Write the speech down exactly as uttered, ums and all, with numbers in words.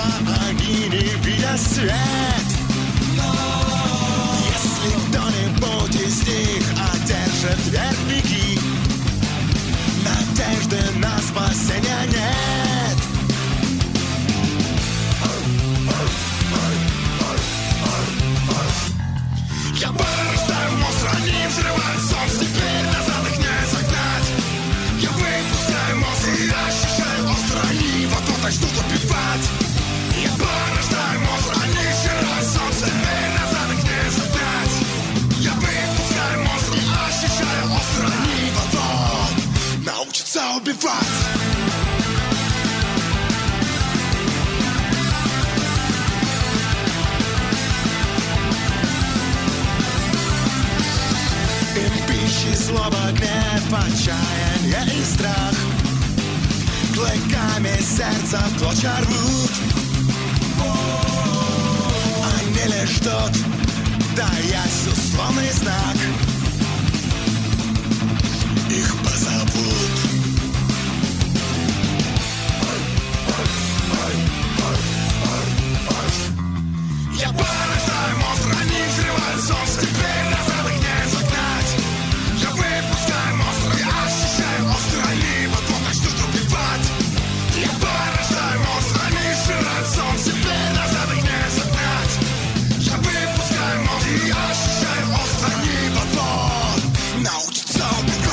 они не видят свет. Если кто-нибудь из них одержит верх, беги. Надежды на спасение нет. Я порождаю монстра, они взрывают солнце. Теперь назад их не загнать. Я выпускаю монстра, я ощущаю остро. Они вот-вот начнут убивать. Я порождаю монстра, они взрывают солнце. Теперь назад их не загнать. Я выпускаю монстра, я ощущаю остро. Они вот-вот научатся убивать. Злоба, гнев, отчаяние и страх. Клыками сердца клочья рвут. Они лишь ждут, даясь условный знак. Их позовут. Я порождаю монстра, они взрывают солнце. Теперь назад их не загнать. Я выпускаю монстра, я ощущаю остро. Они вот-вот начнут убивать. Я порождаю монстра, они взрывают солнце. Теперь назад их не загнать. Я выпускаю монстра, я ощущаю остро. Они вот-вот научатся убивать.